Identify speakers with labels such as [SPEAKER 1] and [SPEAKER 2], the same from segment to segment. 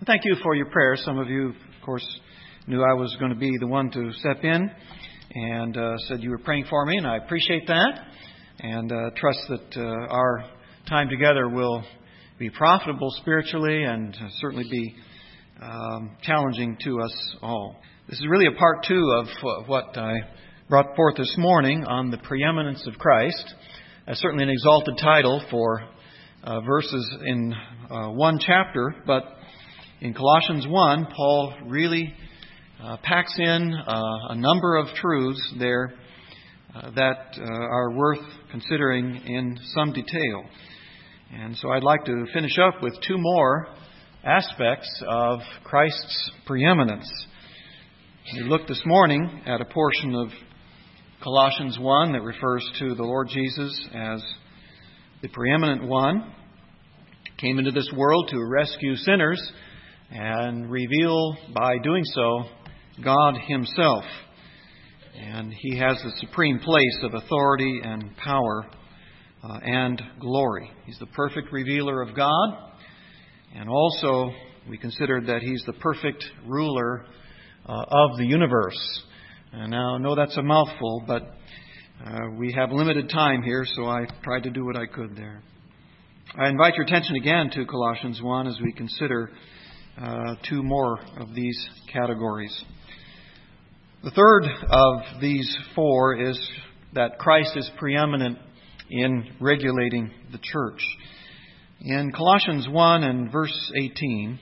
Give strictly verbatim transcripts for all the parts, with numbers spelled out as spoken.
[SPEAKER 1] Thank you for your prayers. Some of you, of course, knew I was going to be the one to step in and uh, said you were praying for me, and I appreciate that and uh, trust that uh, our time together will be profitable spiritually and uh, certainly be um, challenging to us all. This is really a part two of uh, what I brought forth this morning on the preeminence of Christ. Uh, certainly an exalted title for uh, verses in uh, one chapter, but in Colossians one, Paul really uh, packs in uh, a number of truths there uh, that uh, are worth considering in some detail. And so I'd like to finish up with two more aspects of Christ's preeminence. We looked this morning at a portion of Colossians one that refers to the Lord Jesus as the preeminent one. Came into this world to rescue sinners and reveal, by doing so, God Himself. And He has the supreme place of authority and power uh, and glory. He's the perfect revealer of God. And also, we considered that He's the perfect ruler uh, of the universe. And now, I know that's a mouthful, but uh, we have limited time here, so I tried to do what I could there. I invite your attention again to Colossians one as we consider uh, two more of these categories. The third of these four is that Christ is preeminent in regulating the church. In Colossians one and verse eighteen,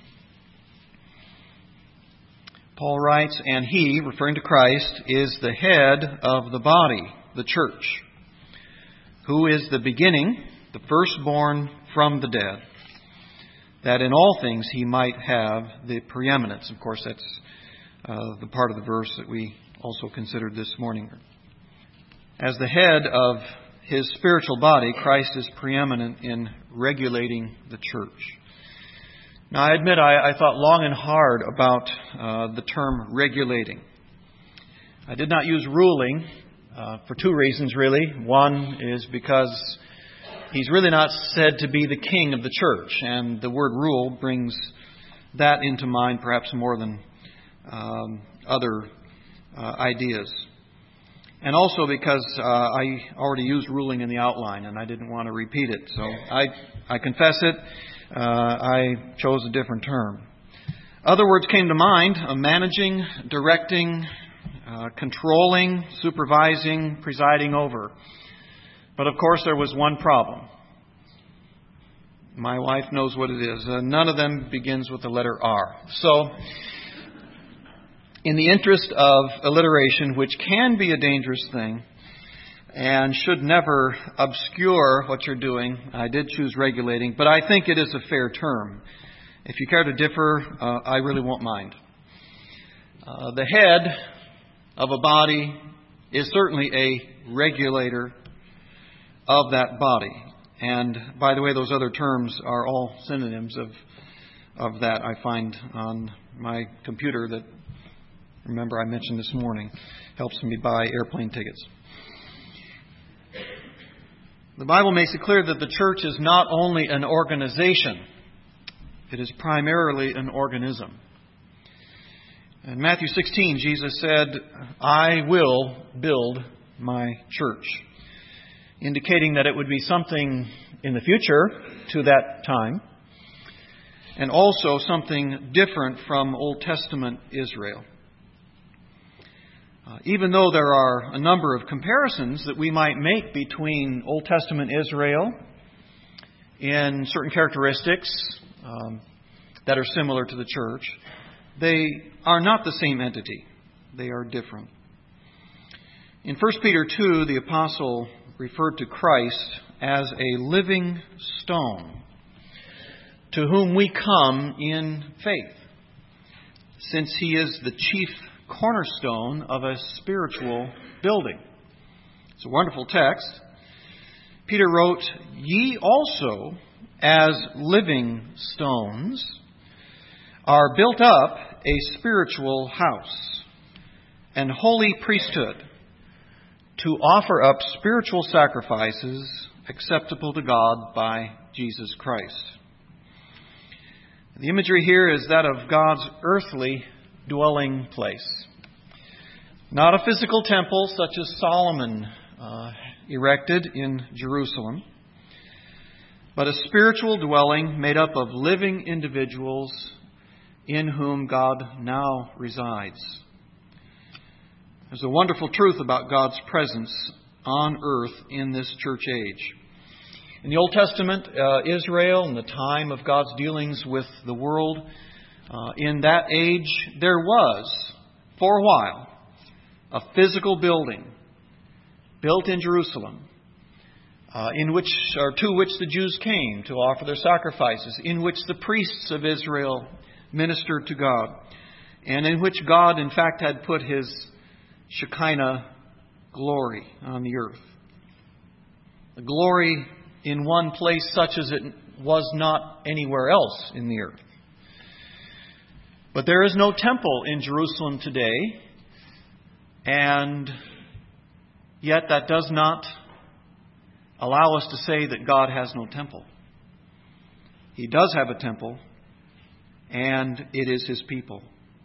[SPEAKER 1] Paul writes, "And He," referring to Christ, "is the head of the body, the church, who is the beginning, the firstborn from the dead, that in all things He might have the preeminence." Of course, that's uh, the part of the verse that we also considered this morning. As the head of His spiritual body, Christ is preeminent in regulating the church. Now, I admit I, I thought long and hard about uh, the term regulating. I did not use ruling uh, for two reasons, really. One is because He's really not said to be the king of the church, and the word rule brings that into mind perhaps more than um, other uh, ideas. And also because uh, I already used ruling in the outline, and I didn't want to repeat it. So I, I confess it. Uh, I chose a different term. Other words came to mind: uh, managing, directing, uh, controlling, supervising, presiding over. But of course there was one problem. My wife knows what it is. Uh, none of them begins with the letter R. So, in the interest of alliteration, which can be a dangerous thing and should never obscure what you're doing, I did choose regulating, but I think it is a fair term. If you care to differ, uh, I really won't mind. Uh, the head of a body is certainly a regulator of that body. And by the way, those other terms are all synonyms of of that I find on my computer that, remember, I mentioned this morning, helps me buy airplane tickets. The Bible makes it clear that the church is not only an organization, it is primarily an organism. In Matthew sixteen, Jesus said, "I will build my church," indicating that it would be something in the future to that time, and also something different from Old Testament Israel. Uh, even though there are a number of comparisons that we might make between Old Testament Israel in certain characteristics um, that are similar to the church, they are not the same entity. They are different. In First Peter two, the apostle referred to Christ as a living stone, to whom we come in faith, since He is the chief cornerstone of a spiritual building. It's a wonderful text. Peter wrote, "Ye also, as living stones, are built up a spiritual house, an holy priesthood, to offer up spiritual sacrifices acceptable to God by Jesus Christ." The imagery here is that of God's earthly dwelling place. Not a physical temple such as Solomon uh, erected in Jerusalem, but a spiritual dwelling made up of living individuals in whom God now resides. There's a wonderful truth about God's presence on earth in this church age. In the Old Testament, uh, Israel, in the time of God's dealings with the world, uh, in that age, there was, for a while, a physical building built in Jerusalem, uh, in which or to which the Jews came to offer their sacrifices, in which the priests of Israel ministered to God, and in which God, in fact, had put His Shekinah glory on the earth. The glory in one place such as it was not anywhere else in the earth. But there is no temple in Jerusalem today, and yet that does not allow us to say that God has no temple. He does have a temple, and it is His people.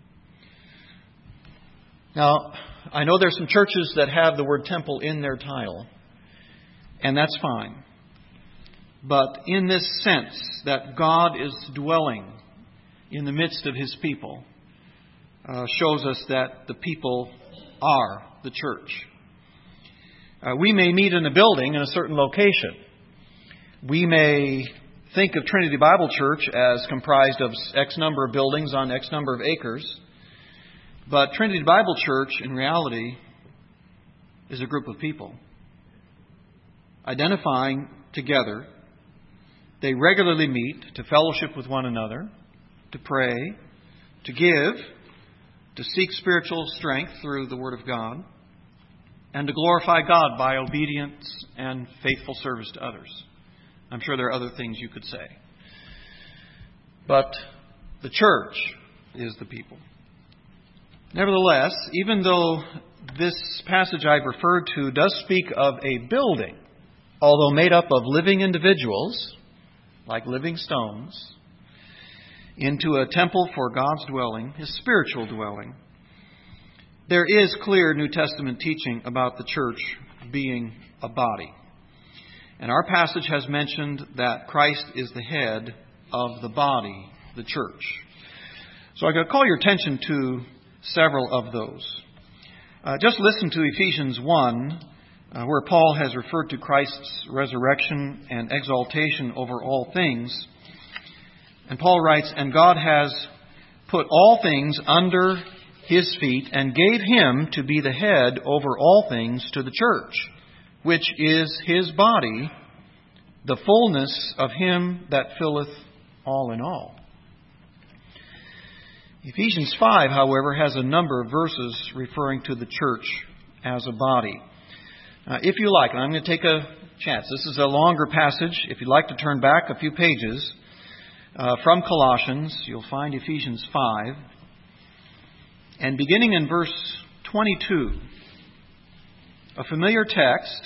[SPEAKER 1] Now, I know there's some churches that have the word temple in their title, and that's fine. But in this sense that God is dwelling in the midst of His people, uh, shows us that the people are the church. Uh, we may meet in a building in a certain location. We may think of Trinity Bible Church as comprised of X number of buildings on X number of acres. But Trinity Bible Church, in reality, is a group of people identifying together. They regularly meet to fellowship with one another, to pray, to give, to seek spiritual strength through the Word of God, and to glorify God by obedience and faithful service to others. I'm sure there are other things you could say. But the church is the people. Nevertheless, even though this passage I've referred to does speak of a building, although made up of living individuals, like living stones, into a temple for God's dwelling, His spiritual dwelling, there is clear New Testament teaching about the church being a body. And our passage has mentioned that Christ is the head of the body, the church. So I'm going to call your attention to several of those. Uh, just listen to Ephesians one, uh, where Paul has referred to Christ's resurrection and exaltation over all things. And Paul writes, "And God has put all things under His feet and gave Him to be the head over all things to the church, which is His body, the fullness of Him that filleth all in all." Ephesians five, however, has a number of verses referring to the church as a body. Uh, if you like, and I'm going to take a chance. This is a longer passage. If you'd like to turn back a few pages uh, from Colossians, you'll find Ephesians five. And beginning in verse twenty-two, a familiar text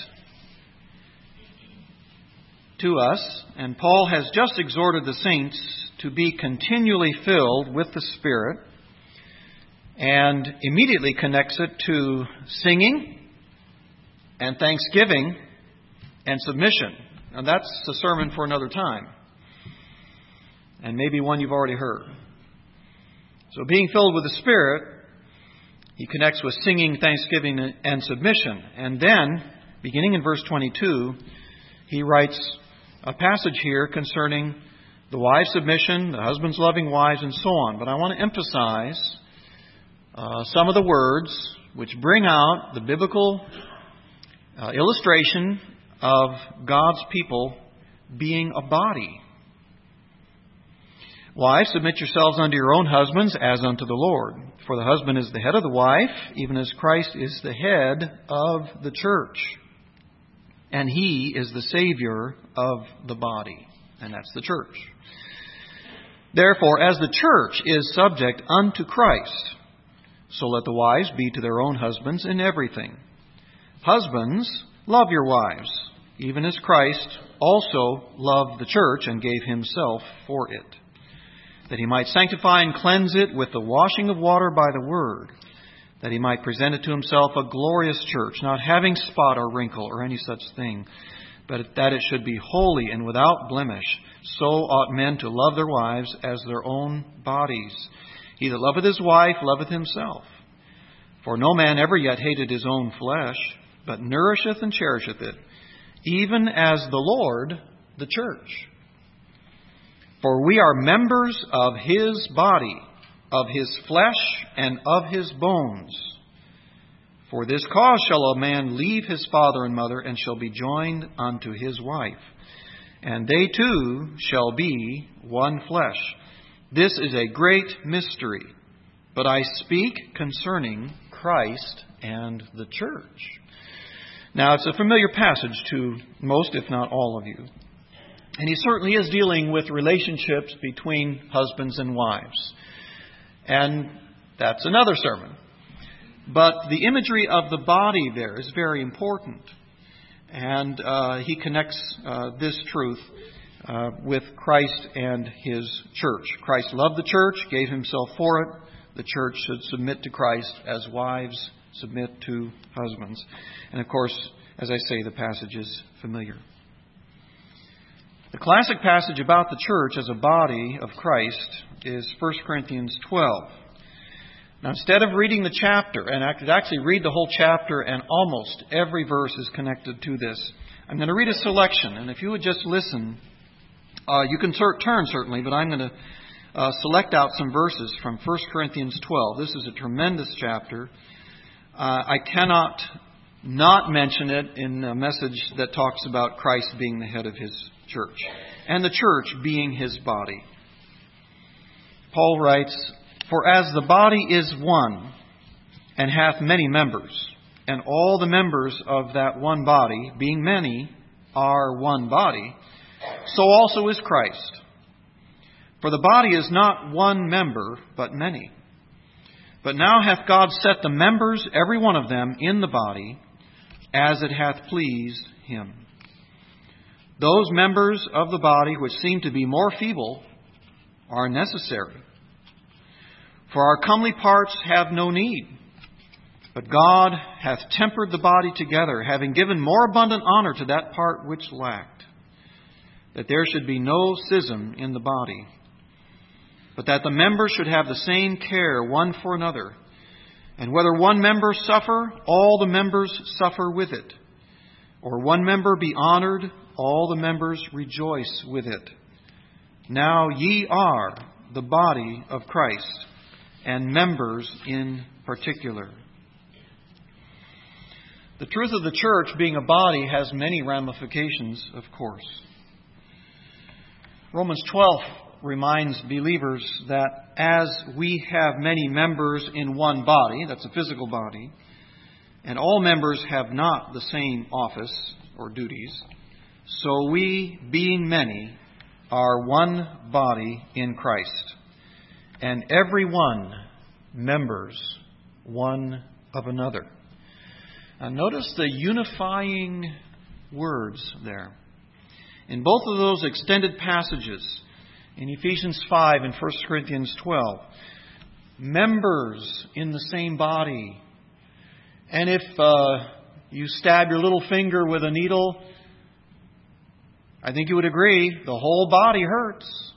[SPEAKER 1] to us, and Paul has just exhorted the saints to be continually filled with the Spirit, and immediately connects it to singing and thanksgiving and submission. Now that's a sermon for another time, and maybe one you've already heard. So being filled with the Spirit, he connects with singing, thanksgiving, and submission. And then, beginning in verse twenty-two, he writes a passage here concerning the wives' submission, the husbands loving wives, and so on. But I want to emphasize uh, some of the words which bring out the biblical uh, illustration of God's people being a body. Wives, submit yourselves unto your own husbands as unto the Lord. For the husband is the head of the wife, even as Christ is the head of the church. And He is the Savior of the body. And that's the church. Therefore, as the church is subject unto Christ, so let the wives be to their own husbands in everything. Husbands, love your wives, even as Christ also loved the church and gave Himself for it, that he might sanctify and cleanse it with the washing of water by the word, that he might present it to himself a glorious church, not having spot or wrinkle or any such thing, but that it should be holy and without blemish. So ought men to love their wives as their own bodies. He that loveth his wife loveth himself. For no man ever yet hated his own flesh, but nourisheth and cherisheth it, even as the Lord the church. For we are members of his body, of his flesh, and of his bones. For this cause shall a man leave his father and mother, and shall be joined unto his wife, and they two shall be one flesh. This is a great mystery, but I speak concerning Christ and the church. Now, it's a familiar passage to most, if not all of you. And he certainly is dealing with relationships between husbands and wives. And that's another sermon. But the imagery of the body there is very important. And uh, he connects uh, this truth uh, with Christ and his church. Christ loved the church, gave himself for it. The church should submit to Christ as wives submit to husbands. And of course, as I say, the passage is familiar. The classic passage about the church as a body of Christ is First Corinthians twelve. Now, instead of reading the chapter, and I could actually read the whole chapter and almost every verse is connected to this, I'm going to read a selection. And if you would just listen, uh, you can tur- turn certainly, but I'm going to uh, select out some verses from First Corinthians twelve. This is a tremendous chapter. Uh, I cannot not mention it in a message that talks about Christ being the head of his church, and the church being his body. Paul writes, For as the body is one, and hath many members, and all the members of that one body, being many, are one body, so also is Christ. For the body is not one member, but many. But now hath God set the members, every one of them, in the body, as it hath pleased him. Those members of the body which seem to be more feeble are necessary. For our comely parts have no need, but God hath tempered the body together, having given more abundant honor to that part which lacked, that there should be no schism in the body, but that the members should have the same care one for another. And whether one member suffer, all the members suffer with it. Or one member be honored, all the members rejoice with it. Now ye are the body of Christ, and members in particular. The truth of the church being a body has many ramifications, of course. Romans twelve reminds believers that as we have many members in one body, that's a physical body, and all members have not the same office or duties, so we, being many, are one body in Christ, and every one members one of another. Now notice the unifying words there. In both of those extended passages, in Ephesians five and First Corinthians twelve, members in the same body. And if uh, you stab your little finger with a needle, I think you would agree, the whole body hurts.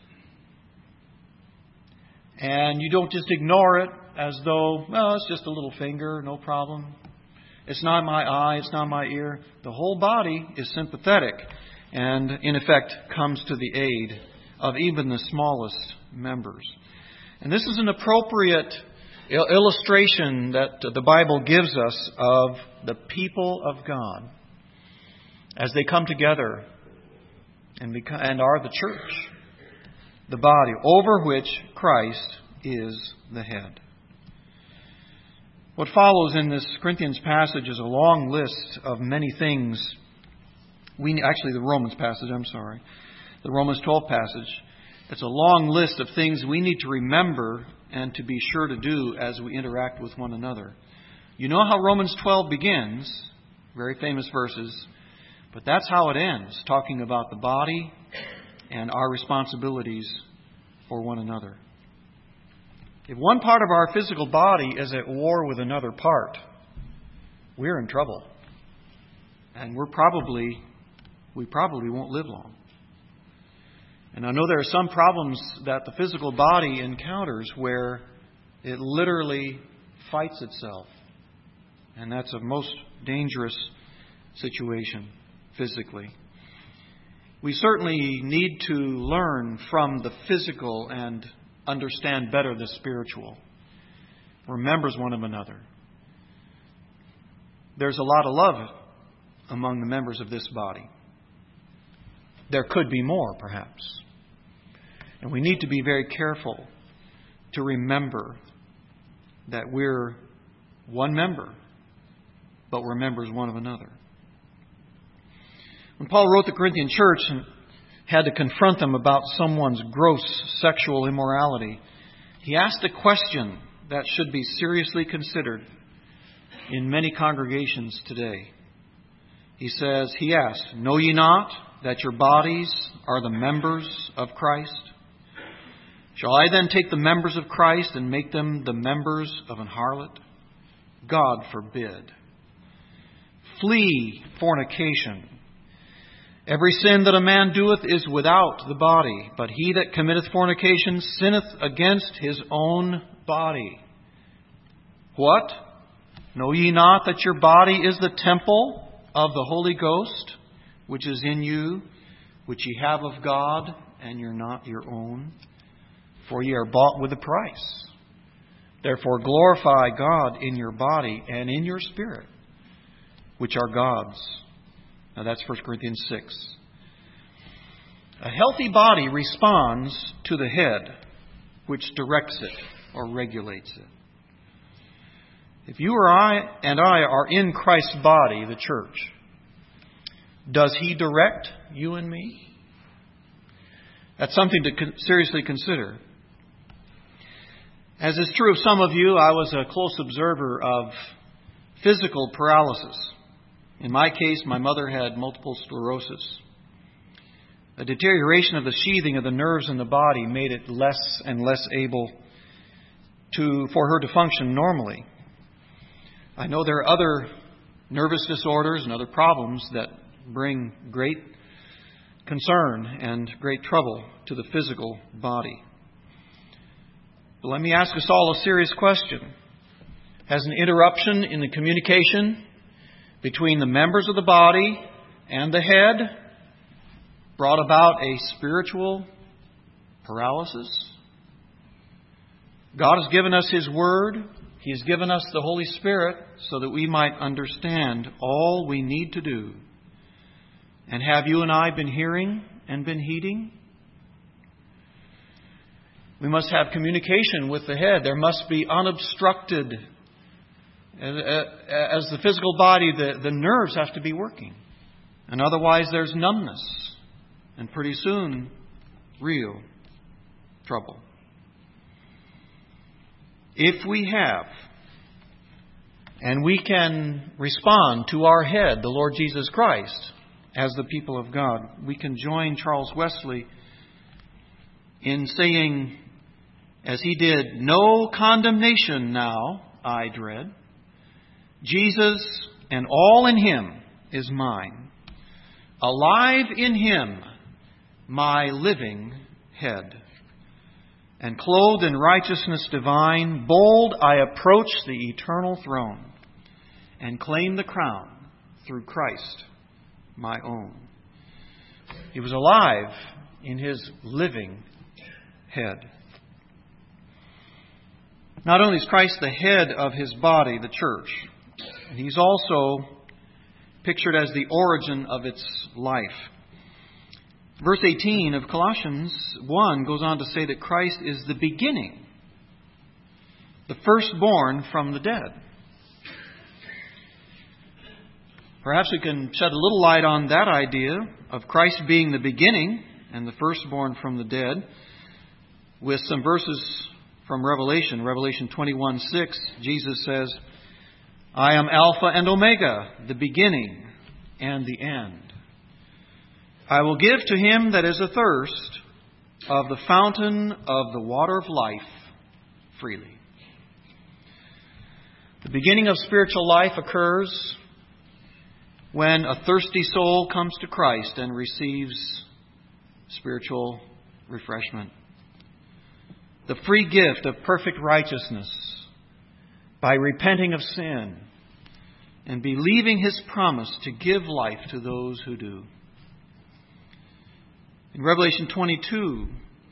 [SPEAKER 1] And you don't just ignore it as though, well, it's just a little finger, no problem. It's not my eye, it's not my ear. The whole body is sympathetic and, in effect, comes to the aid of even the smallest members. And this is an appropriate illustration that the Bible gives us of the people of God as they come together and, become, and are the church, the body, over which Christ is the head. What follows in this Corinthians passage is a long list of many things. We actually, the Romans passage, I'm sorry. The Romans twelve passage. It's a long list of things we need to remember and to be sure to do as we interact with one another. You know how Romans twelve begins, very famous verses, but that's how it ends, talking about the body and our responsibilities for one another. If one part of our physical body is at war with another part, we're in trouble. And we're probably, we probably won't live long. And I know there are some problems that the physical body encounters where it literally fights itself. And that's a most dangerous situation physically. We certainly need to learn from the physical and understand better the spiritual. We're members one of another. There's a lot of love among the members of this body. There could be more, perhaps. And we need to be very careful to remember that we're one member, but we're members one of another. When Paul wrote the Corinthian church and had to confront them about someone's gross sexual immorality, he asked a question that should be seriously considered in many congregations today. He says, he asked, "Know ye not that your bodies are the members of Christ? Shall I then take the members of Christ and make them the members of an harlot? God forbid. Flee fornication. Every sin that a man doeth is without the body, but he that committeth fornication sinneth against his own body. What? Know ye not that your body is the temple of the Holy Ghost, which is in you, which ye have of God, and you're not your own? For ye are bought with a price. Therefore glorify God in your body and in your spirit, which are God's." Now that's First Corinthians six. A healthy body responds to the head, which directs it or regulates it. If you or I and I are in Christ's body, the church, does He direct you and me? That's something to seriously consider. As is true of some of you, I was a close observer of physical paralysis. In my case, my mother had multiple sclerosis. A deterioration of the sheathing of the nerves in the body made it less and less able to for her to function normally. I know there are other nervous disorders and other problems that bring great concern and great trouble to the physical body. But let me ask us all a serious question. Has an interruption in the communication between the members of the body and the head brought about a spiritual paralysis? God has given us His Word. He has given us the Holy Spirit so that we might understand all we need to do. And have you and I been hearing and been heeding? We must have communication with the head. There must be unobstructed. As the physical body, the, the nerves have to be working. And otherwise there's numbness. And pretty soon, real trouble. If we have, and we can respond to our head, the Lord Jesus Christ, as the people of God, we can join Charles Wesley in saying, as he did, "No condemnation now I dread. Jesus and all in Him is mine. Alive in Him, my living head. And clothed in righteousness divine, bold I approach the eternal throne and claim the crown through Christ my own." He was alive in His living head. Not only is Christ the head of His body, the church, He's also pictured as the origin of its life. Verse eighteen of Colossians one goes on to say that Christ is the beginning, the firstborn from the dead. Perhaps we can shed a little light on that idea of Christ being the beginning and the firstborn from the dead with some verses from Revelation. Revelation twenty-one six, Jesus says, "I am Alpha and Omega, the beginning and the end. I will give to him that is athirst of the fountain of the water of life freely. The beginning of spiritual life occurs when a thirsty soul comes to Christ and receives spiritual refreshment. The free gift of perfect righteousness by repenting of sin and believing His promise to give life to those who do. In Revelation twenty-two,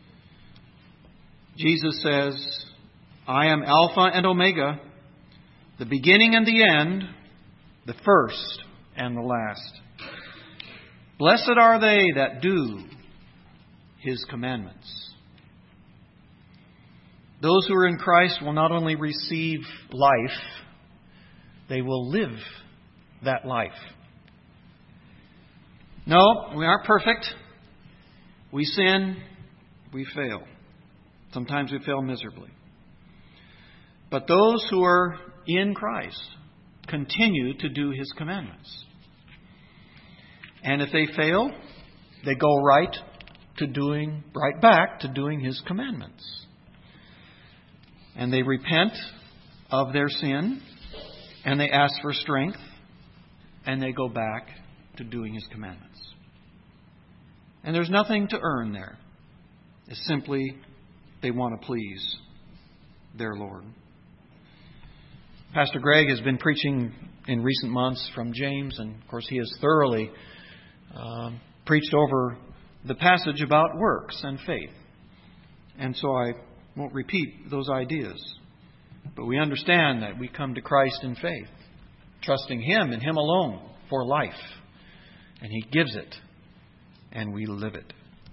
[SPEAKER 1] Jesus says, I am Alpha and Omega, the beginning and the end, the first and the last. Blessed are they that do His commandments. Those who are in Christ will not only receive life, they will live that life. No, we aren't perfect. We sin. We fail. Sometimes we fail miserably. But those who are in Christ continue to do His commandments. And if they fail, they go right to doing, right back to doing His commandments. And they repent of their sin, and they ask for strength, and they go back to doing His commandments. And there's nothing to earn there. It's simply they want to please their Lord. Pastor Greg has been preaching in recent months from James, and of course he has thoroughly uh, preached over the passage about works and faith. And so I won't repeat those ideas. But we understand that we come to Christ in faith, trusting Him and Him alone for life. And He gives it, and we live it.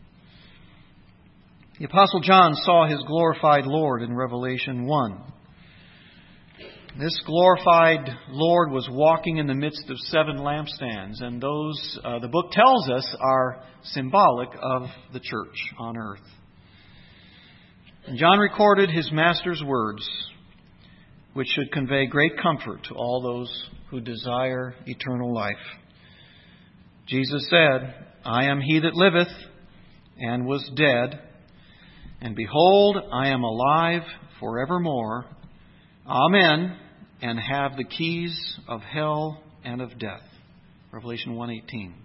[SPEAKER 1] The Apostle John saw his glorified Lord in Revelation one. This glorified Lord was walking in the midst of seven lampstands, and those, uh, the book tells us, are symbolic of the church on earth. And John recorded his Master's words, which should convey great comfort to all those who desire eternal life. Jesus said, I am He that liveth and was dead, and behold, I am alive forevermore. Amen. And have the keys of hell and of death. Revelation one eighteen.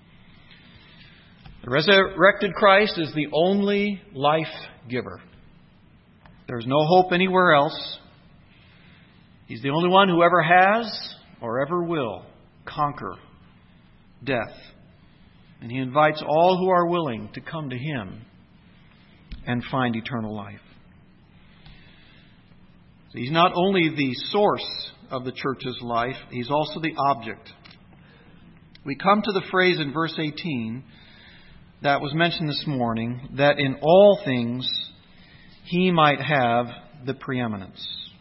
[SPEAKER 1] The resurrected Christ is the only life giver. There's no hope anywhere else. He's the only one who ever has or ever will conquer death. And He invites all who are willing to come to Him and find eternal life. So He's not only the source of the church's life, He's also the object. We come to the phrase in verse eighteen that was mentioned this morning, that in all things He might have the preeminence.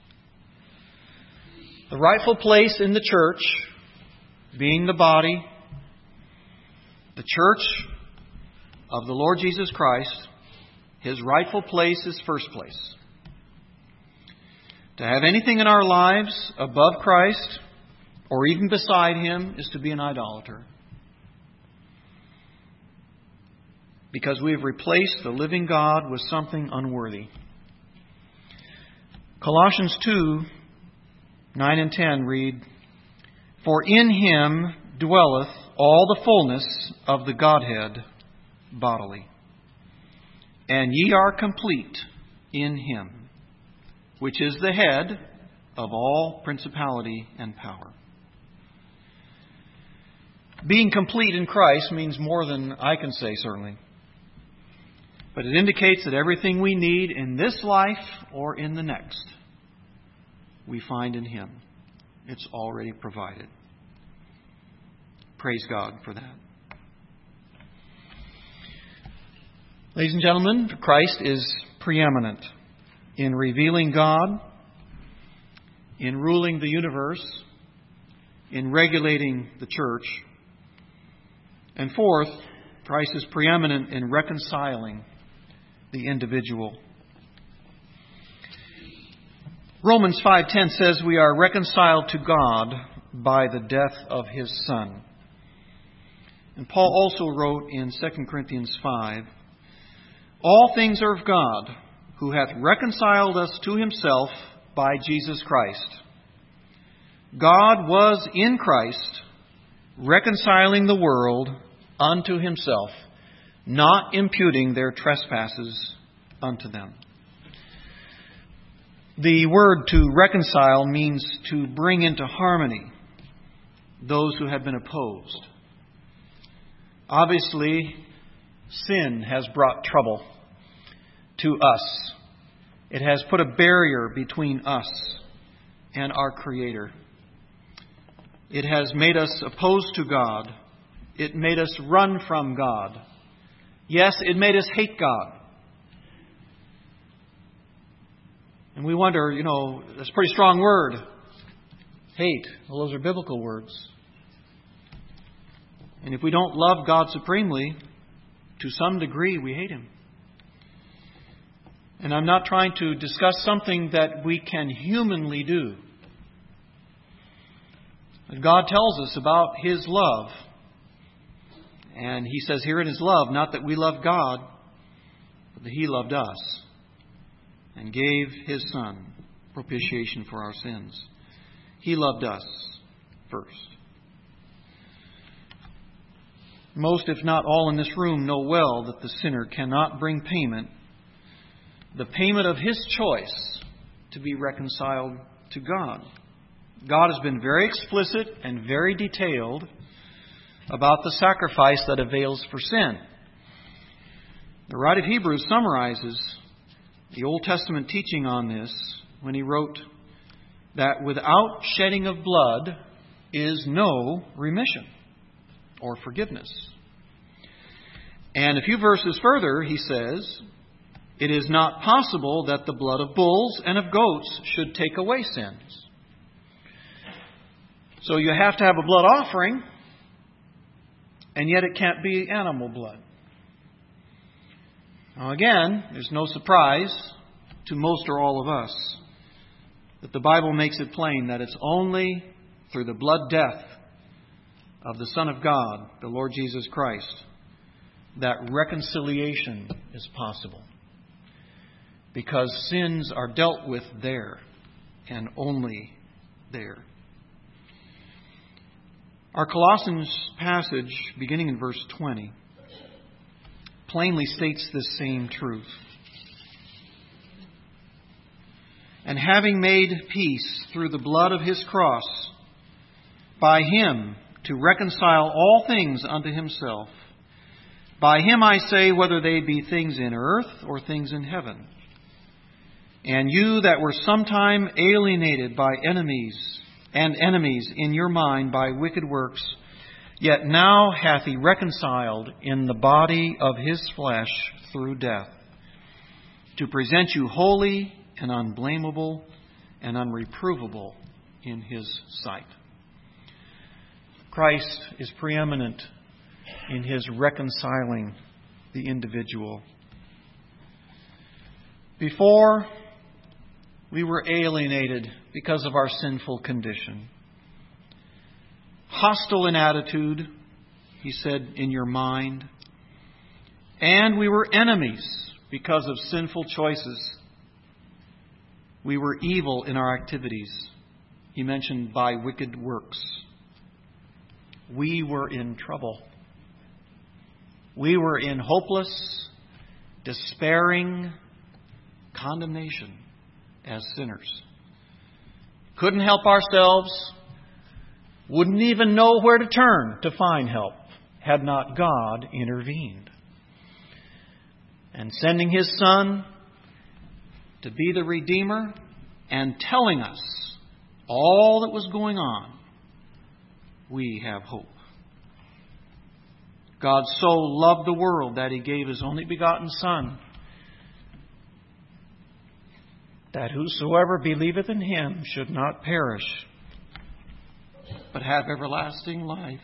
[SPEAKER 1] The rightful place in the church, being the body, the church of the Lord Jesus Christ, His rightful place is first place. To have anything in our lives above Christ or even beside Him is to be an idolater. Because we have replaced the living God with something unworthy. Colossians two, nine and ten read, For in Him dwelleth all the fullness of the Godhead bodily. And ye are complete in Him, which is the head of all principality and power. Being complete in Christ means more than I can say, certainly. But it indicates that everything we need in this life or in the next, we find in Him. It's already provided. Praise God for that. Ladies and gentlemen, Christ is preeminent in revealing God, in ruling the universe, in regulating the church. And fourth, Christ is preeminent in reconciling the individual. Romans five ten says we are reconciled to God by the death of His Son. And Paul also wrote in Second Corinthians five, All things are of God, who hath reconciled us to himself by Jesus Christ. God was in Christ, reconciling the world unto himself, not imputing their trespasses unto them. The word to reconcile means to bring into harmony those who have been opposed. Obviously, sin has brought trouble to us. It has put a barrier between us and our Creator. It has made us opposed to God. It made us run from God. Yes, it made us hate God. And we wonder, you know, that's a pretty strong word. Hate. Well, those are biblical words. And if we don't love God supremely, to some degree we hate Him. And I'm not trying to discuss something that we can humanly do. God tells us about His love. And He says here in His love, not that we love God, but that He loved us and gave His Son propitiation for our sins. He loved us first. Most, if not all in this room, know well that the sinner cannot bring payment, the payment of his choice, to be reconciled to God. God has been very explicit and very detailed about the sacrifice that avails for sin. The writer of Hebrews summarizes the Old Testament teaching on this when he wrote that without shedding of blood is no remission or forgiveness. And a few verses further, he says, it is not possible that the blood of bulls and of goats should take away sins. So you have to have a blood offering, and yet it can't be animal blood. Now again, there's no surprise to most or all of us that the Bible makes it plain that it's only through the blood death of the Son of God, the Lord Jesus Christ, that reconciliation is possible. Because sins are dealt with there and only there. Our Colossians passage, beginning in verse twenty, plainly states this same truth. And having made peace through the blood of His cross, by Him to reconcile all things unto Himself. By Him I say, whether they be things in earth or things in heaven. And you that were sometime alienated by enemies and enemies in your mind by wicked works, yet now hath He reconciled in the body of His flesh through death, to present you holy and unblameable and unreprovable in His sight. Christ is preeminent in His reconciling the individual. Before, we were alienated because of our sinful condition. Hostile in attitude, he said, in your mind. And we were enemies because of sinful choices. We were evil in our activities. He mentioned by wicked works. We were in trouble. We were in hopeless, despairing condemnation as sinners. Couldn't help ourselves. Wouldn't even know where to turn to find help had not God intervened. And sending His Son to be the Redeemer and telling us all that was going on, we have hope. God so loved the world that He gave His only begotten Son, that whosoever believeth in Him should not perish, but have everlasting life.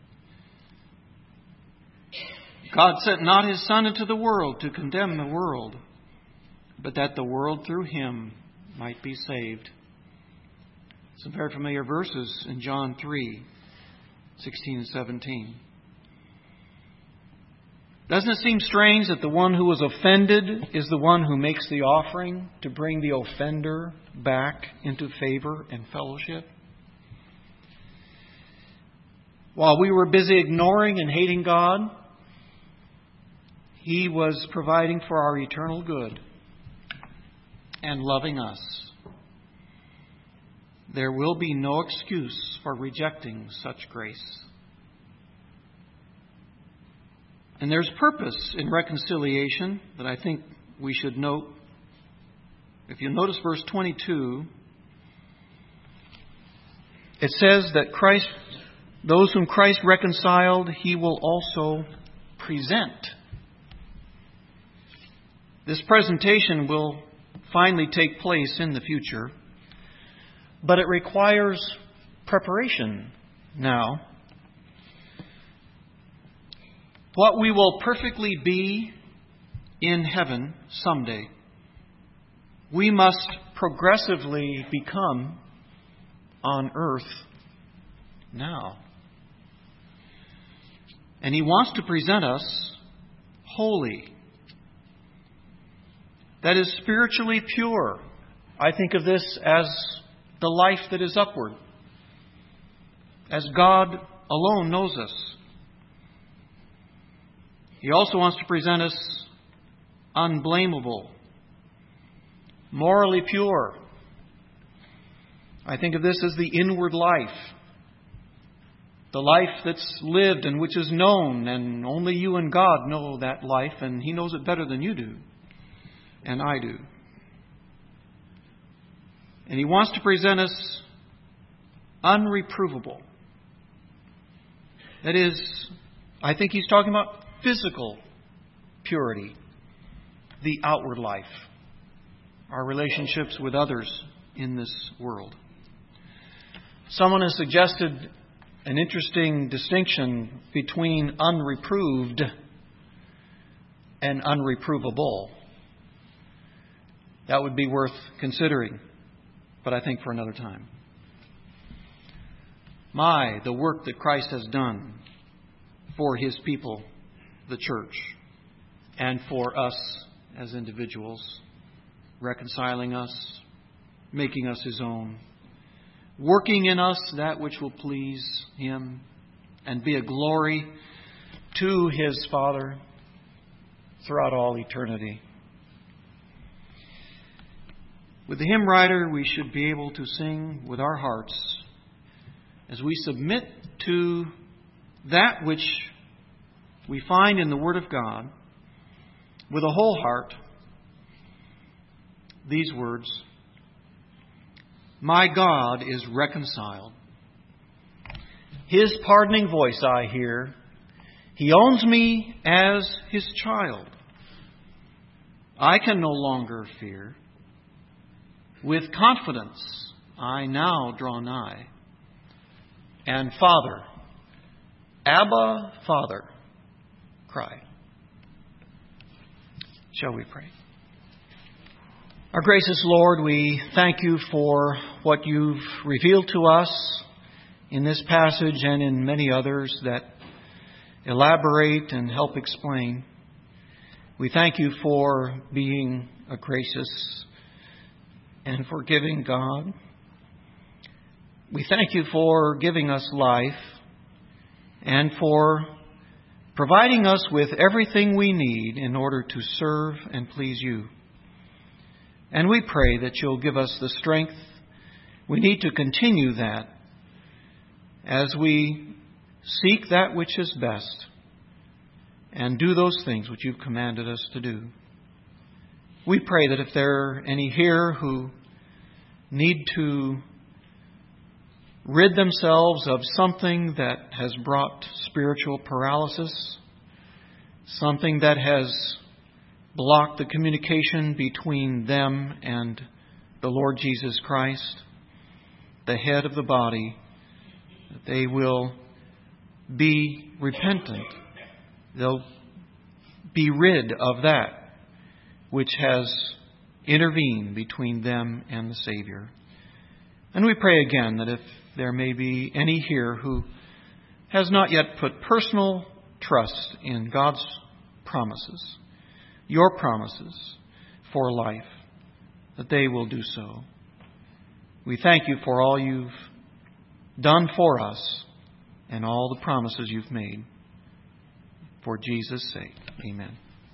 [SPEAKER 1] God sent not His Son into the world to condemn the world, but that the world through Him might be saved. Some very familiar verses in John three, sixteen and seventeen. Doesn't it seem strange that the one who was offended is the one who makes the offering to bring the offender back into favor and fellowship? While we were busy ignoring and hating God, He was providing for our eternal good and loving us. There will be no excuse for rejecting such grace. And there's purpose in reconciliation that I think we should note. If you notice verse twenty-two, it says that Christ, those whom Christ reconciled, He will also present. This presentation will finally take place in the future, but it requires preparation now. What we will perfectly be in heaven someday, we must progressively become on earth now. And He wants to present us holy. That is spiritually pure. I think of this as the life that is upward, as God alone knows us. He also wants to present us unblameable, morally pure. I think of this as the inward life, the life that's lived and which is known, and only you and God know that life, and He knows it better than you do, and I do. And He wants to present us unreprovable. That is, I think He's talking about physical purity, the outward life, our relationships with others in this world. Someone has suggested an interesting distinction between unreproved and unreprovable. That would be worth considering, but I think for another time. My, the work that Christ has done for His people, the church, and for us as individuals, reconciling us, making us His own, working in us that which will please Him and be a glory to His Father throughout all eternity. With the hymn writer, we should be able to sing with our hearts as we submit to that which we find in the Word of God with a whole heart these words: My God is reconciled. His pardoning voice I hear. He owns me as His child. I can no longer fear. With confidence I now draw nigh. And Father, Abba, Father, cry. Shall we pray? Our gracious Lord, we thank You for what You've revealed to us in this passage and in many others that elaborate and help explain. We thank You for being a gracious and forgiving God. We thank You for giving us life and for providing us with everything we need in order to serve and please You. And we pray that You'll give us the strength we need to continue that as we seek that which is best and do those things which You've commanded us to do. We pray that if there are any here who need to rid themselves of something that has brought spiritual paralysis, something that has blocked the communication between them and the Lord Jesus Christ, the head of the body, that they will be repentant. They'll be rid of that which has intervened between them and the Savior. And we pray again that if there may be any here who has not yet put personal trust in God's promises, your promises for life, that they will do so. We thank you for all you've done for us and all the promises you've made. For Jesus' sake, amen.